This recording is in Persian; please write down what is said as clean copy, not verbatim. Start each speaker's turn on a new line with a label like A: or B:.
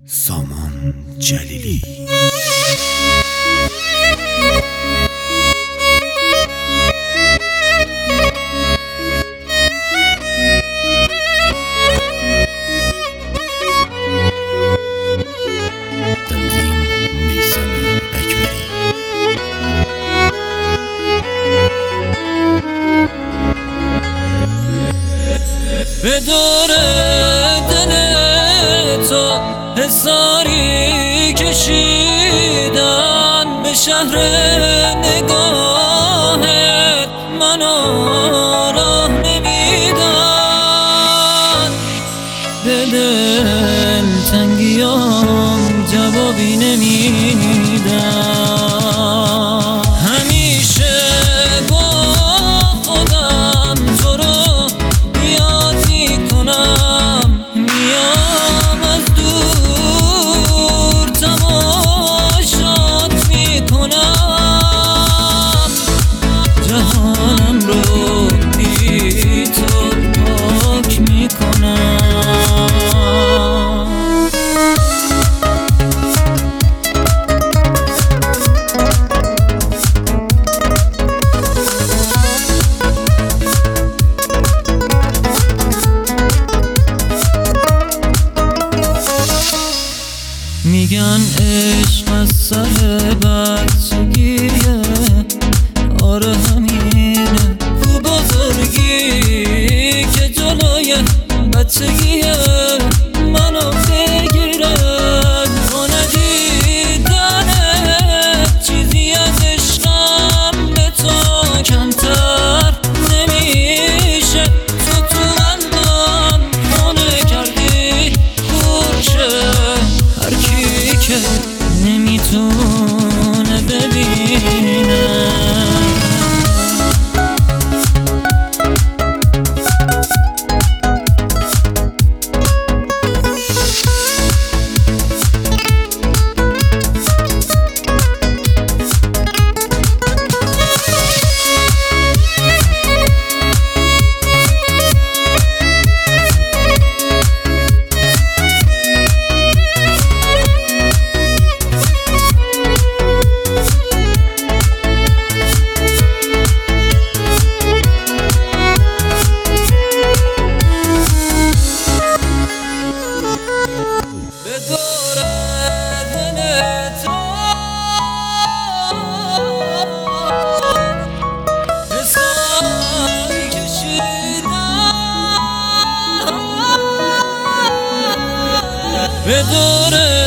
A: سامان جلیلی تنظیم میثم اکبری.
B: به دور دل تو حصاری کشیدن، به شهر نگاهت منو راه نمیدن، به دل تنگیام جوابی نمیدن. همیشه با خودم تو رو یاد میکنم، میام از دور تماشات میکنم، جهانم رو بی تو پاک میکنم. میگن عشق از سر بچگیه، آره همینه، کو بزرگی که جلوی بچگیه منو بگیره. تو ندیدنت چیزی از عشقم به تو کمتر نمیشه. تو قلبم خونه کردی خوشه، هر کی که نمیتونه ببینه. به دور